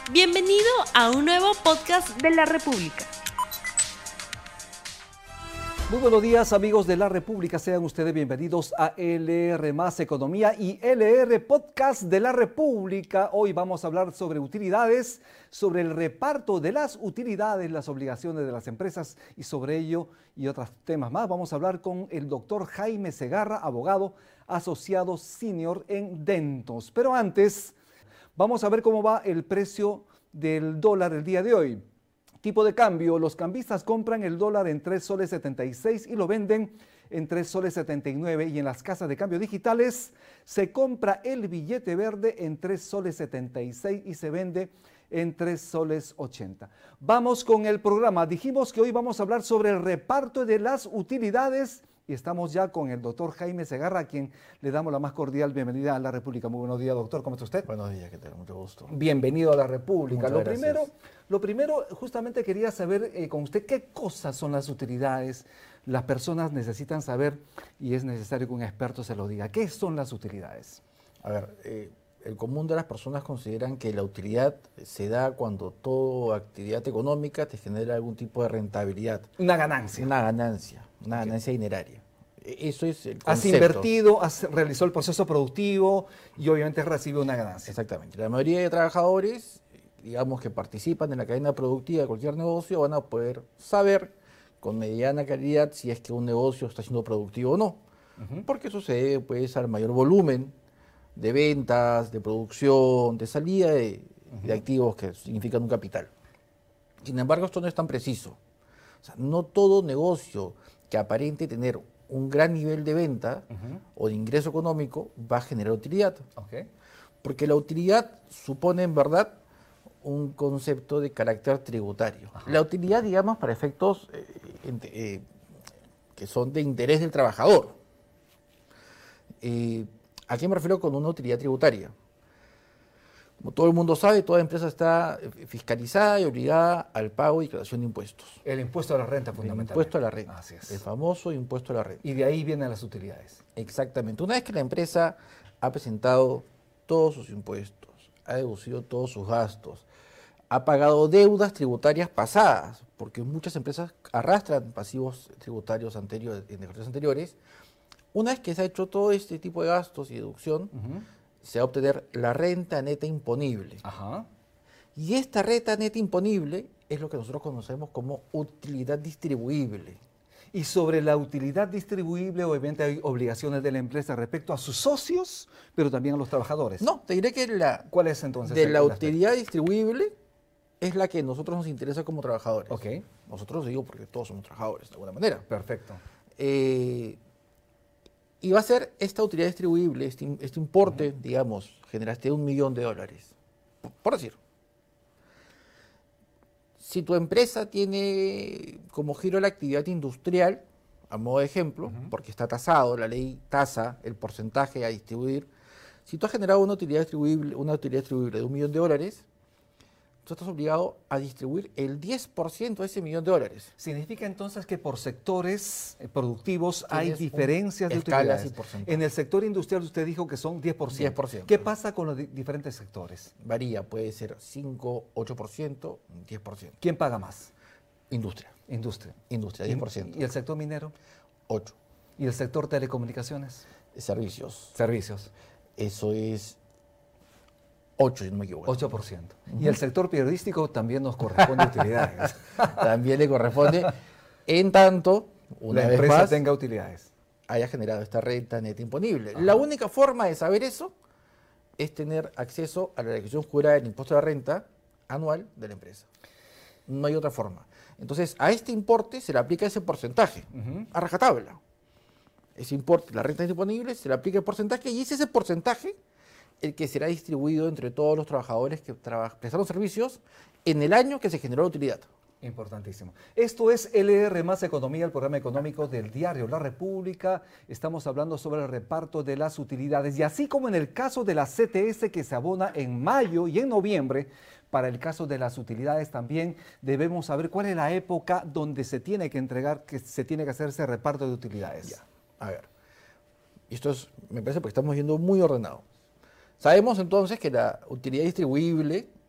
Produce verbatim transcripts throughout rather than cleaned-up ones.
Bienvenido a un nuevo podcast de La República. Muy buenos días, amigos de La República. Sean ustedes bienvenidos a L R Más Economía y L R Podcast de La República. Hoy vamos a hablar sobre utilidades, sobre el reparto de las utilidades, las obligaciones de las empresas y sobre ello y otros temas más. Vamos a hablar con el doctor Jaime Segarra, abogado asociado senior en Dentos. Pero antes, vamos a ver cómo va el precio del dólar el día de hoy. Tipo de cambio, los cambistas compran el dólar en tres soles setenta y seis y lo venden en tres soles setenta y nueve, y en las casas de cambio digitales se compra el billete verde en tres soles setenta y seis y se vende en tres soles ochenta. Vamos con el programa. Dijimos que hoy vamos a hablar sobre el reparto de las utilidades y estamos ya con el doctor Jaime Segarra, a quien le damos la más cordial bienvenida a La República. Muy buenos días, doctor. ¿Cómo está usted? Buenos días, ¿qué tal? Mucho gusto. Bienvenido a La República. Muchas Lo gracias. primero, lo primero, justamente quería saber eh, con usted qué cosas son las utilidades. Las personas necesitan saber y es necesario que un experto se lo diga. ¿Qué son las utilidades? A ver, eh, el común de las personas consideran que la utilidad se da cuando toda actividad económica te genera algún tipo de rentabilidad. Una ganancia. Una ganancia, una Ok. ganancia dineraria. E- Eso es el Has concepto. invertido, has realizado el proceso productivo y obviamente has recibido una ganancia. Exactamente. La mayoría de trabajadores, digamos, que participan en la cadena productiva de cualquier negocio, van a poder saber con mediana calidad si es que un negocio está siendo productivo o no. Ujú. Porque eso se debe, pues, al mayor volumen de ventas, de producción, de salida de, de activos que significan un capital. Sin embargo, esto no es tan preciso. O sea, no todo negocio que aparente tener un gran nivel de venta Ujú. o de ingreso económico va a generar utilidad. Ok. Porque la utilidad supone, en verdad, un concepto de carácter tributario. Ajá. La utilidad, digamos, para efectos eh, ente- eh, que son de interés del trabajador. Eh, ¿A qué me refiero con una utilidad tributaria? Como todo el mundo sabe, toda empresa está eh, fiscalizada y obligada al pago y declaración de impuestos. El impuesto a la renta, El fundamentalmente. impuesto a la renta. Así es. El famoso impuesto a la renta. Y de ahí vienen las utilidades. Exactamente. Una vez que la empresa ha presentado todos sus impuestos, ha deducido todos sus gastos, ha pagado deudas tributarias pasadas, porque muchas empresas arrastran pasivos tributarios anteriores, en ejercicios anteriores. Una vez que se ha hecho todo este tipo de gastos y deducción, Ujú. se va a obtener la renta neta imponible. Ajá. Y esta renta neta imponible es lo que nosotros conocemos como utilidad distribuible. Y sobre la utilidad distribuible, obviamente hay obligaciones de la empresa respecto a sus socios, pero también a los trabajadores. No, te diré que la, ¿Cuál es entonces? de el- la el aspecto? utilidad distribuible es la que a nosotros nos interesa como trabajadores. Ok, Nosotros digo porque todos somos trabajadores, de alguna manera. perfecto. Eh, y va a ser esta utilidad distribuible, este, im- este importe, digamos, generaste un millón de dólares. Por, por decir. Si tu empresa tiene como giro la actividad industrial, a modo de ejemplo, porque está tasado, la ley tasa el porcentaje a distribuir. Si tú has generado una utilidad distribuible, una utilidad distribuible de un millón de dólares, tú estás obligado a distribuir el diez por ciento de ese millón de dólares. Significa entonces que por sectores eh, productivos hay Tienes un- diferencias de escalas utilidades. y porcentajes. En el sector industrial usted dijo que son diez por ciento. diez por ciento. ¿Qué pasa con los di- diferentes sectores? Varía, puede ser cinco, ocho por ciento, diez por ciento. ¿Quién paga más? Industria, Industria. industria, diez por ciento. ¿Y el sector minero? ocho. ¿Y el sector telecomunicaciones? Servicios, Servicios. eso es ocho, si no me equivoco. ocho por ciento. Y el sector periodístico también nos corresponde utilidades. También le corresponde, en tanto, una La vez empresa más, tenga utilidades. haya generado esta renta neta imponible. La única forma de saber eso es tener acceso a la declaración jurada del impuesto a la renta anual de la empresa. No hay otra forma. Entonces, a este importe se le aplica ese porcentaje, Ujú. a rajatabla. Ese importe, la renta disponible, se le aplica el porcentaje y es ese porcentaje el que será distribuido entre todos los trabajadores que traba- prestaron servicios en el año que se generó la utilidad. Importantísimo. Esto es L R Más Economía, el programa económico del diario La República. Estamos hablando sobre el reparto de las utilidades y así como en el caso de la C T S que se abona en mayo y en noviembre, para el caso de las utilidades también debemos saber cuál es la época donde se tiene que entregar, que se tiene que hacer ese reparto de utilidades. Ya, a ver. Esto es, me parece porque estamos yendo muy ordenado. Sabemos entonces que la utilidad distribuible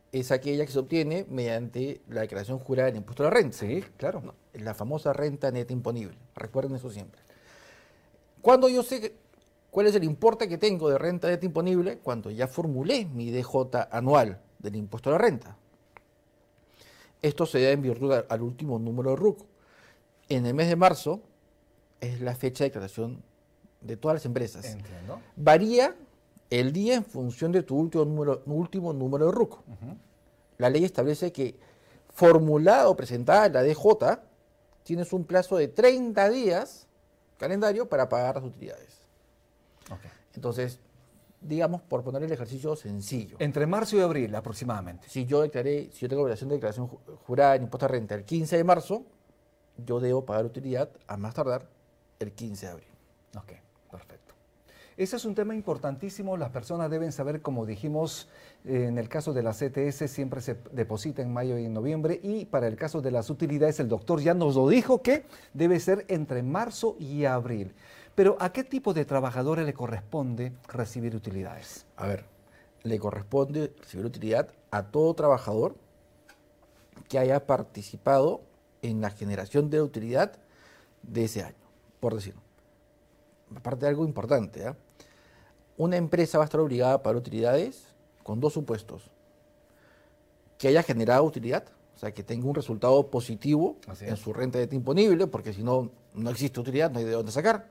es aquella que se obtiene mediante la declaración jurada del impuesto a la renta. Sí, claro. ¿No? La famosa renta neta imponible. Recuerden eso siempre. Cuando yo sé cuál es el importe que tengo de renta neta imponible, cuando ya formulé mi D J anual del impuesto a la renta. Esto se da en virtud al último número de R U C. En el mes de marzo es la fecha de declaración de todas las empresas. Entiendo. Varía el día en función de tu último número, último número de R U C. Uh-huh. La ley establece que formulada o presentada la D J, tienes un plazo de treinta días calendario para pagar las utilidades. Okay. Entonces, digamos, por poner el ejercicio sencillo. Entre marzo y abril aproximadamente. Si yo declaré, si yo tengo obligación de declaración jurada en impuesto a renta el quince de marzo, yo debo pagar utilidad a más tardar el quince de abril. Ok, perfecto. Ese es un tema importantísimo. Las personas deben saber, como dijimos, eh, en el caso de la C T S siempre se deposita en mayo y en noviembre, y para el caso de las utilidades el doctor ya nos lo dijo que debe ser entre marzo y abril. Pero ¿a qué tipo de trabajadores le corresponde recibir utilidades? A ver, le corresponde recibir utilidad a todo trabajador que haya participado en la generación de utilidad de ese año, por decirlo. Aparte de algo importante, ¿eh? Una empresa va a estar obligada a pagar utilidades con dos supuestos. Que haya generado utilidad, o sea, que tenga un resultado positivo en su renta neta imponible, porque si no, no existe utilidad, no hay de dónde sacar.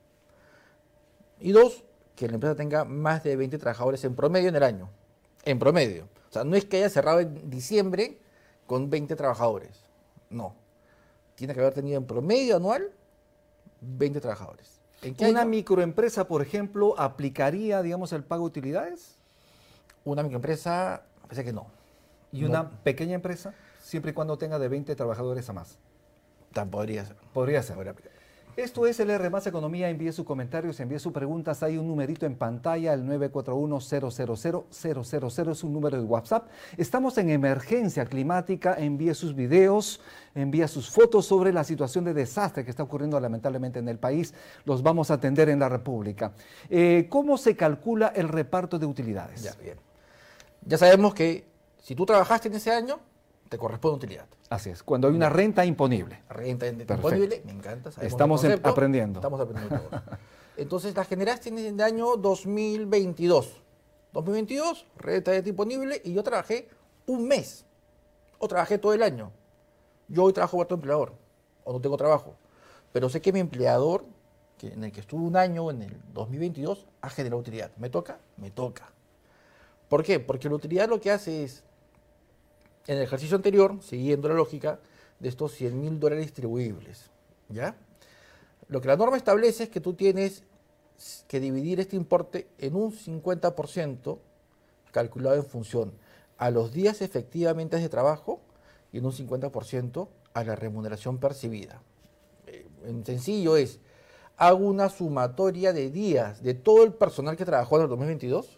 Y dos, que la empresa tenga más de veinte trabajadores en promedio en el año. En promedio. O sea, no es que haya cerrado en diciembre con veinte trabajadores. No. Tiene que haber tenido en promedio anual veinte trabajadores. ¿En qué ¿Una año? Microempresa, por ejemplo, aplicaría, digamos, el pago de utilidades? Una microempresa, parece que no. ¿Y no. una pequeña empresa? Siempre y cuando tenga de veinte trabajadores a más. Tan podría ser. Podría ser. Podría aplicar. Esto es L R Más Economía. Envíe sus comentarios, envíe sus preguntas. Hay un numerito en pantalla, el nueve cuatro uno, cero cero cero, cero cero cero es un número de WhatsApp. Estamos en emergencia climática. Envíe sus videos, envíe sus fotos sobre la situación de desastre que está ocurriendo lamentablemente en el país. Los vamos a atender en la República. Eh, ¿Cómo se calcula el reparto de utilidades? Ya, bien. Ya sabemos que si tú trabajaste en ese año, te corresponde utilidad. Así es, cuando hay una renta imponible. Renta imponible, me encanta. Estamos en, aprendiendo. Estamos aprendiendo todo. Entonces la generaste en el año dos mil veintidós. dos mil veintidós, renta imponible, y yo trabajé un mes. O trabajé todo el año. Yo hoy trabajo para tu empleador, o no tengo trabajo. Pero sé que mi empleador, que en el que estuve un año, en el dos mil veintidós, ha generado utilidad. ¿Me toca? Me toca. ¿Por qué? Porque la utilidad lo que hace es, en el ejercicio anterior, siguiendo la lógica de estos cien mil dólares distribuibles, ¿ya? Lo que la norma establece es que tú tienes que dividir este importe en un cincuenta por ciento calculado en función a los días efectivamente de trabajo y en un cincuenta por ciento a la remuneración percibida. Eh, en sencillo es, hago una sumatoria de días de todo el personal que trabajó en el dos mil veintidós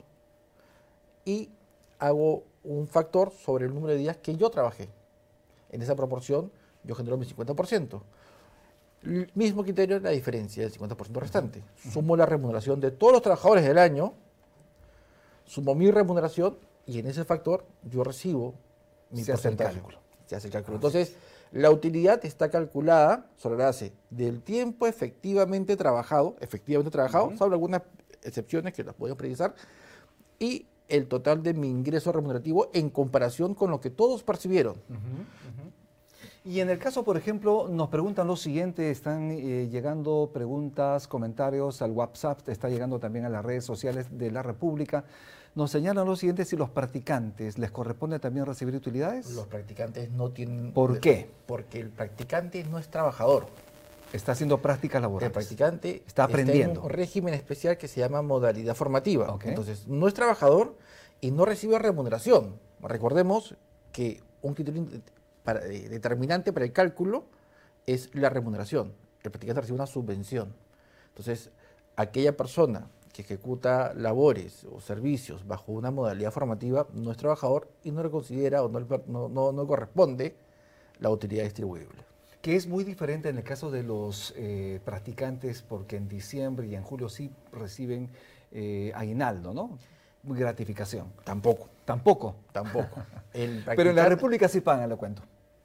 y hago un factor sobre el número de días que yo trabajé. En esa proporción yo genero mi cincuenta por ciento. El mismo criterio es la diferencia del cincuenta por ciento restante. Sumo la remuneración de todos los trabajadores del año, sumo mi remuneración y en ese factor yo recibo mi Se porcentaje. hace el cálculo. Se hace el cálculo. Entonces, la utilidad está calculada sobre la base del tiempo efectivamente trabajado, efectivamente trabajado, uh-huh. salvo algunas excepciones que las podemos precisar, y el total de mi ingreso remunerativo en comparación con lo que todos percibieron. Uh-huh, uh-huh. Y en el caso, por ejemplo, nos preguntan lo siguiente, están eh, llegando preguntas, comentarios al WhatsApp, está llegando también a las redes sociales de la República. Nos señalan lo siguiente, si los practicantes les corresponde también recibir utilidades. Los practicantes no tienen... ¿Por qué? Porque el practicante no es trabajador. Está haciendo prácticas laborales. El practicante está aprendiendo. Está en un régimen especial que se llama modalidad formativa. Okay. Entonces, no es trabajador y no recibe remuneración. Recordemos que un criterio para, eh, determinante para el cálculo es la remuneración. El practicante recibe una subvención. Entonces, aquella persona que ejecuta labores o servicios bajo una modalidad formativa no es trabajador y no le considera o no, no, no, no corresponde la utilidad distribuible. Que es muy diferente en el caso de los eh, practicantes, porque en diciembre y en julio sí reciben eh, aguinaldo, ¿no? Gratificación. Tampoco. Tampoco. Tampoco. El Pero en la practicar- República sí pagan, le cuento.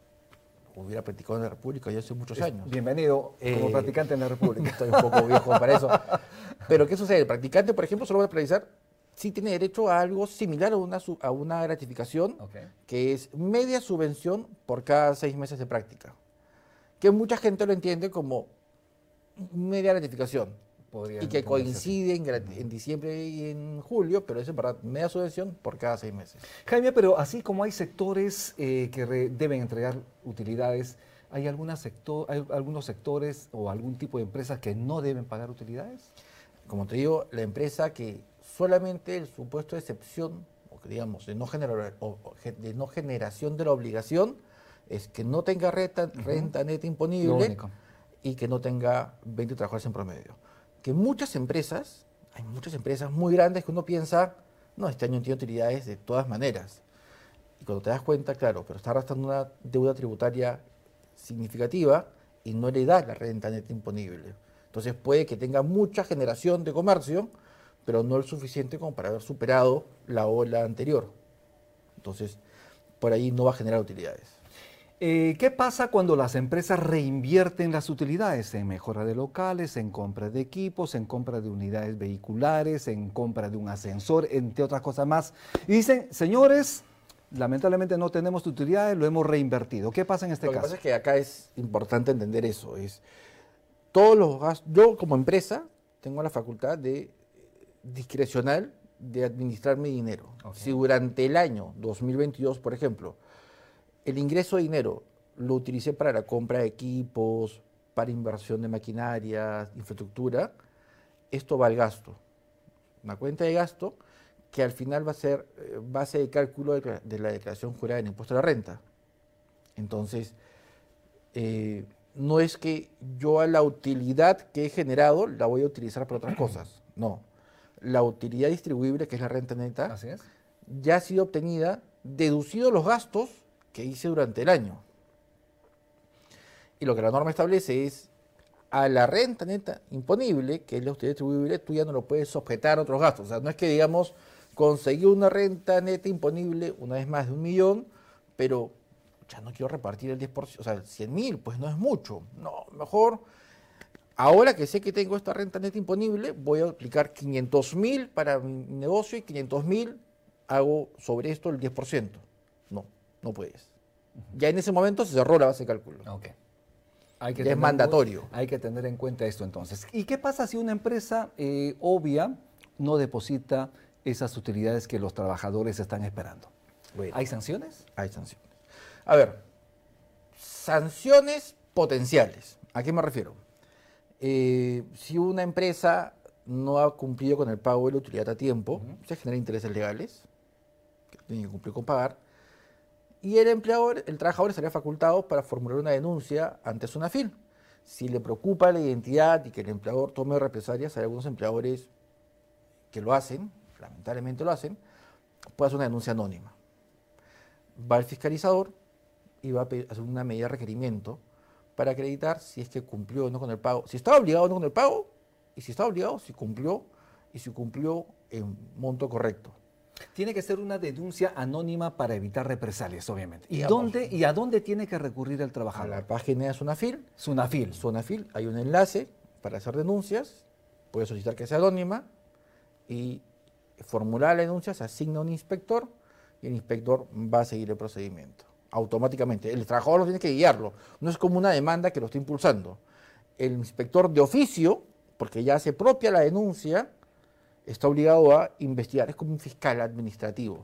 Hubiera practicado en la República ya hace muchos años. Bienvenido como Eh, practicante en la República. Estoy un poco viejo para eso. Pero ¿qué sucede? El practicante, por ejemplo, solo va a precisar si tiene derecho a algo similar a una, su- a una gratificación, Ok. que es media subvención por cada seis meses de práctica. Que mucha gente lo entiende como media gratificación. Podría Y que entenderse coincide en, gra- en diciembre y en julio, pero es en verdad media subvención por cada seis meses. Jaime, pero así como hay sectores eh, que re- deben entregar utilidades, ¿hay, alguna sector, ¿hay algunos sectores o algún tipo de empresas que no deben pagar utilidades? Como te digo, la empresa que solamente el supuesto de excepción, o que digamos, de no, generar, o, o ge- de no generación de la obligación, es que no tenga renta, renta neta Lo imponible único. y que no tenga veinte trabajadores en promedio. Que muchas empresas, hay muchas empresas muy grandes que uno piensa, no, este año tiene utilidades de todas maneras. Y cuando te das cuenta, claro, pero está arrastrando una deuda tributaria significativa y no le da la renta neta imponible. Entonces puede que tenga mucha generación de comercio, pero no el suficiente como para haber superado la ola anterior. Entonces, por ahí no va a generar utilidades. Eh, ¿Qué pasa cuando las empresas reinvierten las utilidades en mejora de locales, en compra de equipos, en compra de unidades vehiculares, en compra de un ascensor, entre otras cosas más? Y dicen, señores, lamentablemente no tenemos utilidades, lo hemos reinvertido. ¿Qué pasa en este Lo que caso? pasa es que acá es importante entender eso. Es todos los gastos, yo como empresa tengo la facultad de discrecional de administrar mi dinero. Ok. Si durante el año dos mil veintidós, por ejemplo, el ingreso de dinero lo utilicé para la compra de equipos, para inversión de maquinaria, infraestructura, esto va al gasto. Una cuenta de gasto que al final va a ser eh, base de cálculo de, de la declaración jurada del impuesto a la renta. Entonces, eh, no es que yo a la utilidad que he generado la voy a utilizar para otras cosas. No. La utilidad distribuible, que es la renta neta, Así es. ya ha sido obtenida deducido los gastos que hice durante el año. Y lo que la norma establece es a la renta neta imponible, que es la utilidad distribuible, tú ya no lo puedes objetar a otros gastos. O sea, no es que, digamos, conseguí una renta neta imponible, una vez más de un millón, pero ya no quiero repartir el diez por ciento, o sea, cien mil, pues no es mucho. No, mejor, ahora que sé que tengo esta renta neta imponible, voy a aplicar quinientos mil para mi negocio y quinientos mil hago sobre esto el diez por ciento. No, no puedes. Ya en ese momento se cerró la base de cálculo. Ok. Hay que Ya es tener mandatorio. mu- Hay que tener en cuenta esto entonces. ¿Y qué pasa si una empresa eh, obvia no deposita esas utilidades que los trabajadores están esperando? Bueno. ¿Hay sanciones? Hay sanciones. A ver, sanciones potenciales. ¿A qué me refiero? Eh, si una empresa no ha cumplido con el pago de la utilidad a tiempo, se generan intereses legales, que tiene que cumplir con pagar, y el empleador, el trabajador estaría facultado para formular una denuncia ante SUNAFIL. Si le preocupa la identidad y que el empleador tome represalias, hay algunos empleadores que lo hacen, lamentablemente lo hacen, puede hacer una denuncia anónima. Va al fiscalizador y va a pe- hacer una medida de requerimiento para acreditar si es que cumplió o no con el pago, si estaba obligado o no con el pago, y si estaba obligado, si cumplió, y si cumplió en monto correcto. Tiene que ser una denuncia anónima para evitar represalias, obviamente. ¿Y, Digamos. dónde, ¿Y a dónde tiene que recurrir el A trabajador? la página de SUNAFIL, SUNAFIL. SUNAFIL, hay un enlace para hacer denuncias, puede solicitar que sea anónima y formular la denuncia, se asigna un inspector y el inspector va a seguir el procedimiento automáticamente. El trabajador no tiene que guiarlo, no es como una demanda que lo está impulsando. El inspector de oficio, porque ya hace propia la denuncia, está obligado a investigar, es como un fiscal administrativo.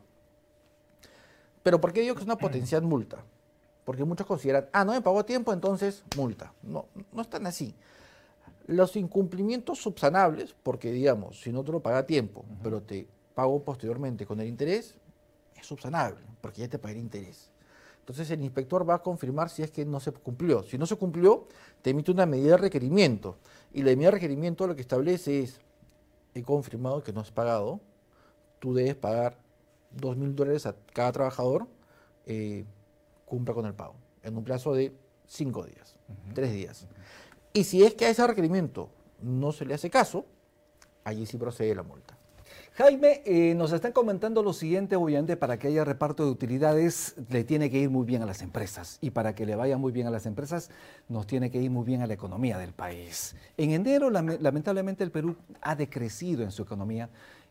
Pero ¿por qué digo que es una potencial multa? Porque muchos consideran, ah, no me pagó a tiempo, entonces multa. No, no es tan así. Los incumplimientos subsanables, porque digamos, si no te lo paga a tiempo, uh-huh. pero te pago posteriormente con el interés, es subsanable, porque ya te pagué el interés. Entonces el inspector va a confirmar si es que no se cumplió. Si no se cumplió, te emite una medida de requerimiento. Y la medida de requerimiento lo que establece es, he confirmado que no has pagado, tú debes pagar dos mil dólares a cada trabajador, eh, cumpla con el pago, en un plazo de cinco días, uh-huh. tres días. Uh-huh. Y si es que a ese requerimiento no se le hace caso, allí sí procede la multa. Jaime, eh, nos están comentando lo siguiente, obviamente para que haya reparto de utilidades le tiene que ir muy bien a las empresas y para que le vaya muy bien a las empresas nos tiene que ir muy bien a la economía del país. En enero, lame- lamentablemente, el Perú ha decrecido en su economía.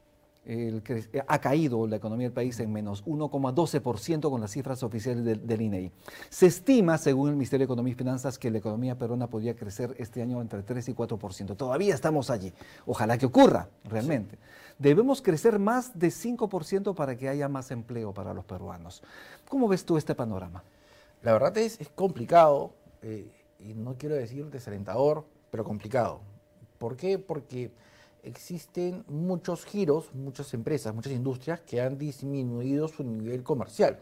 El cre- ha caído la economía del país en menos uno coma doce por ciento con las cifras oficiales del, del I N E I. Se estima, según el Ministerio de Economía y Finanzas, que la economía peruana podría crecer este año entre tres y cuatro por ciento. Todavía estamos allí. Ojalá que ocurra realmente. Sí. Debemos crecer más de cinco por ciento para que haya más empleo para los peruanos. ¿Cómo ves tú este panorama? La verdad es, es complicado, eh, y no quiero decir desalentador, pero complicado. ¿Por qué? Porque existen muchos giros, muchas empresas, muchas industrias que han disminuido su nivel comercial.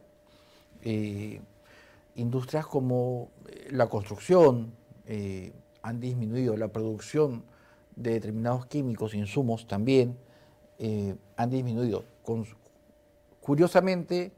Eh, industrias como eh, la construcción eh, han disminuido, la producción de determinados químicos, insumos también eh, han disminuido. Con, curiosamente,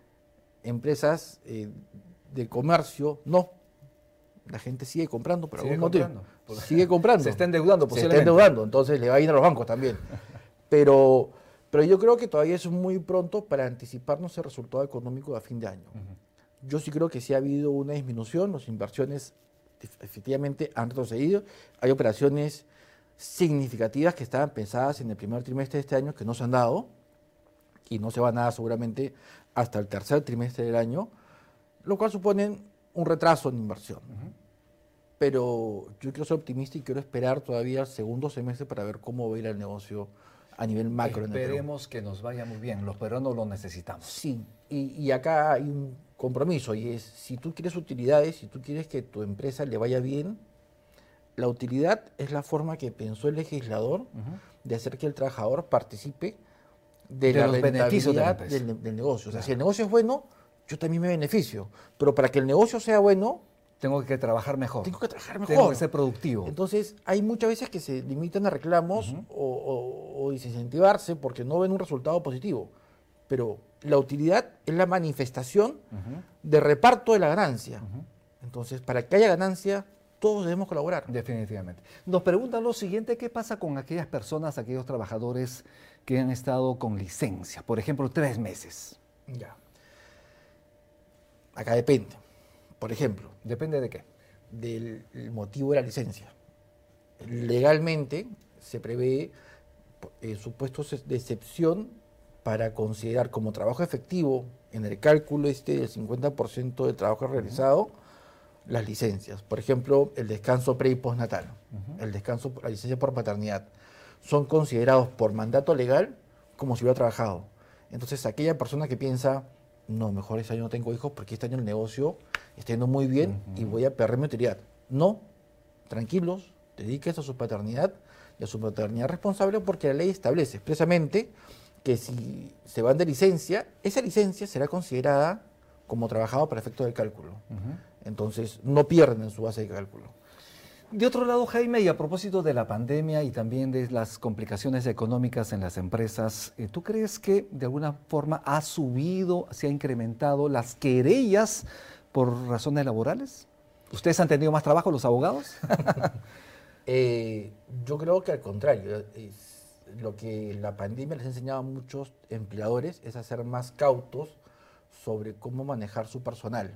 empresas eh, de comercio no. La gente sigue comprando por algún motivo. Sigue comprando. Se está endeudando posiblemente. Se está endeudando, entonces le va a ir a los bancos también. Pero, pero yo creo que todavía es muy pronto para anticiparnos el resultado económico a fin de año. Uh-huh. Yo sí creo que sí ha habido una disminución, las inversiones efectivamente han retrocedido. Hay operaciones significativas que estaban pensadas en el primer trimestre de este año que no se han dado y no se van a dar seguramente hasta el tercer trimestre del año, lo cual supone un retraso en inversión. Uh-huh. Pero yo quiero ser optimista y quiero esperar todavía el segundo semestre para ver cómo va a ir el negocio a nivel macro. Esperemos que nos vaya muy bien, los peruanos lo necesitamos. Sí, y, y acá hay un compromiso y es, si tú quieres utilidades, si tú quieres que tu empresa le vaya bien, la utilidad es la forma que pensó el legislador uh-huh. de hacer que el trabajador participe de, de la los beneficios de la del, del negocio. O sea, claro. Si el negocio es bueno, yo también me beneficio, pero para que el negocio sea bueno, tengo que trabajar mejor. Tengo que trabajar mejor. Tengo que ser productivo. Entonces, hay muchas veces que se limitan a reclamos uh-huh. o, o, o desincentivarse porque no ven un resultado positivo. Pero la utilidad es la manifestación uh-huh. de reparto de la ganancia. Uh-huh. Entonces, para que haya ganancia, todos debemos colaborar. Definitivamente. Nos preguntan lo siguiente, ¿qué pasa con aquellas personas, aquellos trabajadores que han estado con licencia? Por ejemplo, tres meses. Ya. Acá depende. Por ejemplo. ¿Depende de qué? Del motivo de la licencia. Legalmente se prevé eh, supuestos de excepción para considerar como trabajo efectivo en el cálculo este del cincuenta por ciento del trabajo realizado uh-huh. las licencias. Por ejemplo, el descanso pre y postnatal, uh-huh. el descanso, la licencia por paternidad, son considerados por mandato legal como si hubiera trabajado. Entonces, aquella persona que piensa, no, mejor este año no tengo hijos porque este año el negocio está yendo muy bien uh-huh. y voy a perder mi utilidad. No, tranquilos, dedíquese a su paternidad y a su paternidad responsable porque la ley establece expresamente que si se van de licencia, esa licencia será considerada como trabajado para efectos del cálculo. Uh-huh. Entonces, no pierden en su base de cálculo. De otro lado, Jaime, y a propósito de la pandemia y también de las complicaciones económicas en las empresas, ¿tú crees que de alguna forma ha subido, se ha incrementado las querellas por razones laborales? ¿Ustedes han tenido más trabajo, los abogados? eh, yo creo que al contrario, es lo que la pandemia les ha enseñado a muchos empleadores es a ser más cautos sobre cómo manejar su personal.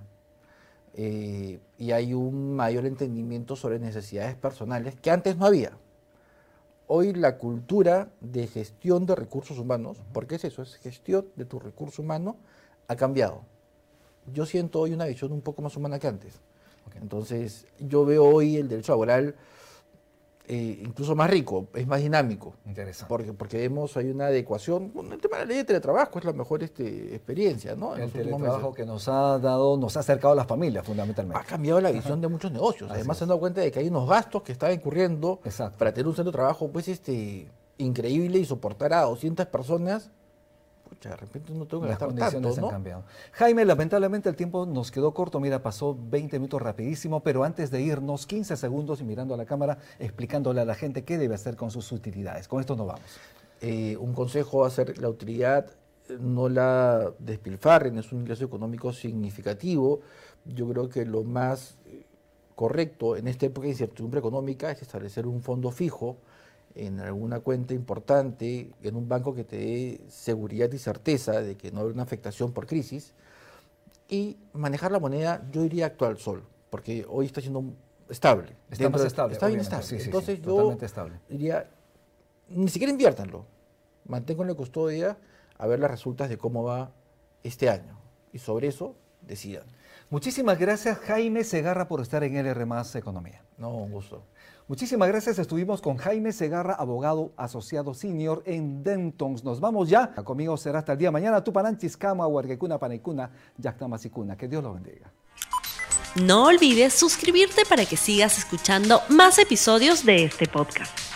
Eh, y hay un mayor entendimiento sobre necesidades personales que antes no había. Hoy la cultura de gestión de recursos humanos, porque es eso, es gestión de tu recurso humano, ha cambiado. Yo siento hoy una visión un poco más humana que antes. Okay. Entonces, yo veo hoy el derecho laboral eh, incluso más rico, es más dinámico. Interesante. Porque, porque vemos, hay una adecuación. Con el tema de la ley de teletrabajo es la mejor este, experiencia, ¿no? En el teletrabajo que nos ha dado, nos ha acercado a las familias, fundamentalmente. Ha cambiado la visión Ajá. de muchos negocios. Además, se han dado cuenta de que hay unos gastos que estaban incurriendo Exacto. para tener un centro de trabajo pues este increíble y soportar a doscientas personas. Pucha, de repente no tengo que gastar tanto, ¿no? Las condiciones han cambiado. Jaime, lamentablemente el tiempo nos quedó corto. Mira, pasó veinte minutos rapidísimo, pero antes de irnos, quince segundos y mirando a la cámara, explicándole a la gente qué debe hacer con sus utilidades. Con esto nos vamos. Eh, un consejo va a ser la utilidad, no la despilfarren, es un ingreso económico significativo. Yo creo que lo más correcto en esta época de incertidumbre económica es establecer un fondo fijo en alguna cuenta importante, en un banco que te dé seguridad y certeza de que no habrá una afectación por crisis, y manejar la moneda, yo diría actual sol, porque hoy está siendo estable. Está más de, estable. Está bien estable. Sí, sí, Entonces sí, yo totalmente estable. diría, ni siquiera inviértanlo, manténganlo en custodia a ver las resultas de cómo va este año, y sobre eso decidan. Muchísimas gracias, Jaime Segarra, por estar en L R más Economía. No, un gusto. Muchísimas gracias. Estuvimos con Jaime Segarra, abogado asociado senior en Dentons. Nos vamos ya. Conmigo será hasta el día de mañana. Tupananchis, Kama, Huarquecuna, Paneicuna, Yactamasicuna. Que Dios lo bendiga. No olvides suscribirte para que sigas escuchando más episodios de este podcast.